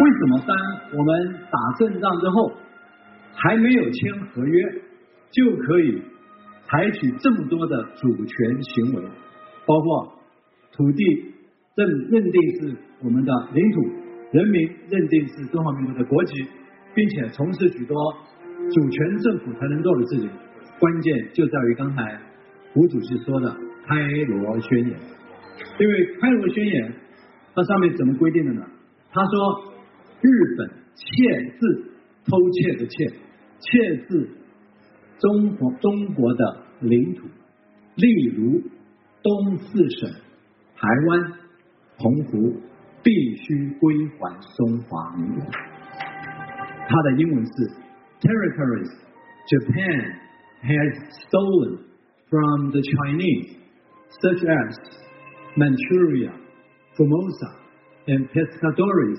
为什么当我们打胜仗之后还没有签合约，就可以采取这么多的主权行为，包括土地认定是我们的领土，人民认定是中华民国的国籍，并且从事许多主权政府才能做的事情。关键就在于刚才吴主席说的开罗宣言。因为开罗宣言它上面怎么规定的呢？他说日本窃自偷窃的窃，窃自中国的领土，例如东四省、台湾、澎湖必须归还中华民国。它的英文是 Territories Japan has stolen from the Chinese, such as Manchuria, Formosa, and Pescadores,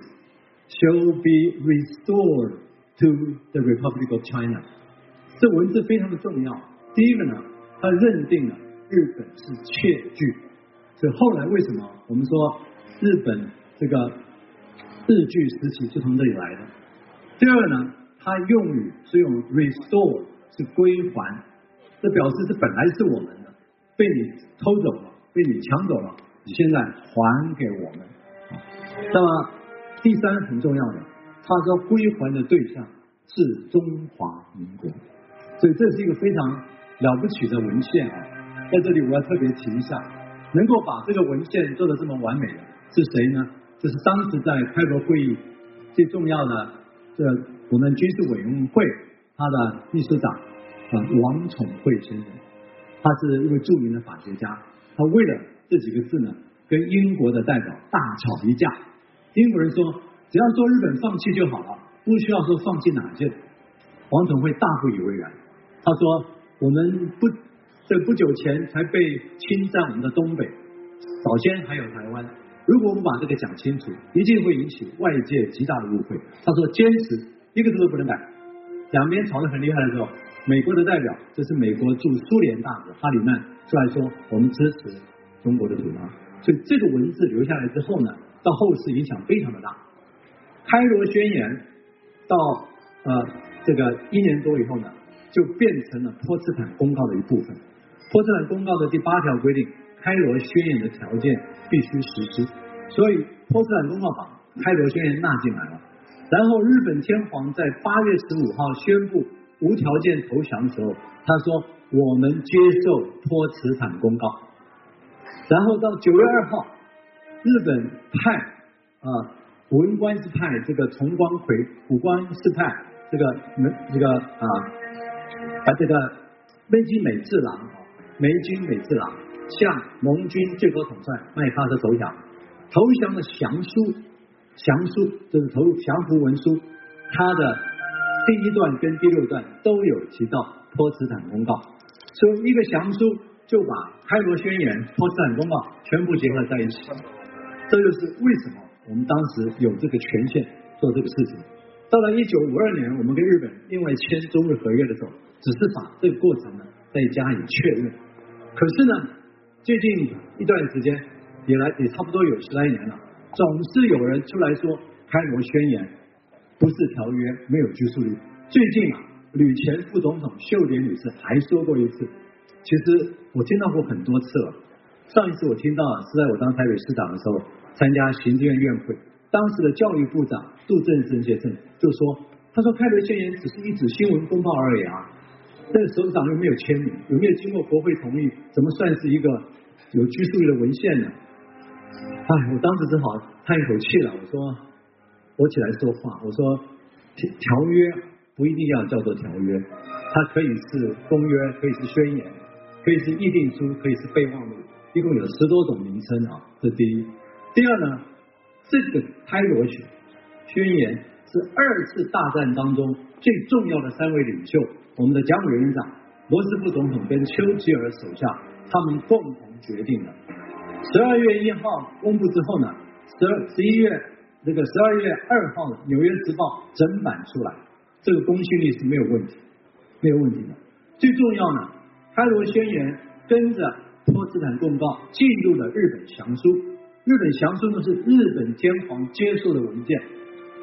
shall be restored to the Republic of China。 这文字非常的重要。第一个呢，它认定了日本是窃据，所以后来为什么我们说日本这个日据时期就从这里来的。第二个呢，它用语是用 restore， 是归还，这表示是本来是我们的，被你偷走了，被你抢走了，你现在还给我们。那么第三很重要的，他说归还的对象是中华民国，所以这是一个非常了不起的文献啊！在这里我要特别提一下，能够把这个文献做得这么完美的是谁呢？就是当时在开罗会议最重要的我们军事委员会他的秘书长王宠惠先生，他是一位著名的法学家，他为了这几个字呢，跟英国的代表大吵一架。英国人说只要说日本放弃就好了，不需要说放弃哪件。王宠惠大不以为然，他说我们不久前才被侵占我们的东北，早先还有台湾，如果我们把这个讲清楚，一定会引起外界极大的误会。他说坚持一个字都不能改。两边吵得很厉害的时候，美国的代表，这是美国驻苏联大使哈里曼出来说我们支持中国的主张。所以这个文字留下来之后呢，到后世影响非常的大。开罗宣言到这个1年多以后呢，就变成了波茨坦公告的一部分。波茨坦公告的第8条规定，开罗宣言的条件必须实施，所以波茨坦公告把开罗宣言纳进来了。然后日本天皇在8月15号宣布无条件投降的时候，他说我们接受波茨坦公告。然后到9月2号，日本派文官是派这个重光葵，武官是派这个梅津美治郎向盟军最高统帅麦克阿瑟投降。投降的详书就是降服文书，它的第1段跟第6段都有提到波茨坦公告，所以一个详书就把开罗宣言、波茨坦公告全部结合在一起。这就是为什么我们当时有这个权限做这个事情。到了1952年，我们跟日本另外签中日合约的时候，只是把这个过程呢再加以确认。可是呢，最近一段时间也差不多有10来年了，总是有人出来说开罗宣言不是条约，没有拘束力。最近吕前副总统秀莲女士还说过一次，其实我听到过很多次了。上一次我听到是在我当台北市长的时候，参加行政院院会，当时的教育部长杜正胜先生就说，他说开罗宣言只是一纸新闻公报而已啊，这个首长又没有签名，有没有经过国会同意，怎么算是一个有拘束力的文献呢？我当时只好叹一口气了，我起来说话，我说条约不一定要叫做条约，它可以是公约，可以是宣言，可以是议定书，可以是备忘录，一共有10多种名称啊，这第一。第二呢，这个开罗宣言是2次大战当中最重要的3位领袖，我们的蒋委员长、罗斯福总统跟丘吉尔首相，他们共同决定的。12月1号公布之后呢，12月2号《纽约时报》整版出来，这个公信力是没有问题的。最重要呢，开罗宣言跟着波茨坦公告进入了日本详书。日本详书呢是日本天皇接受的文件，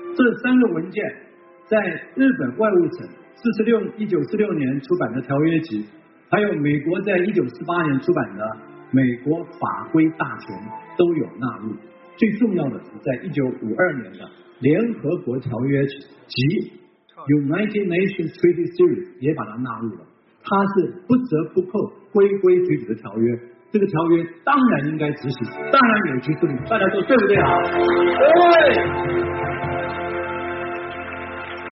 这3个文件在日本外务省1946年出版的条约集，还有美国在1948年出版的美国法规大全都有纳入。最重要的是在1952年的联合国条约及 United Nations Treaty Series 也把它纳入了。它是不折不扣、规规矩矩的条约。这个条约当然应该执行，当然有拘束力，大家说对不对啊？对。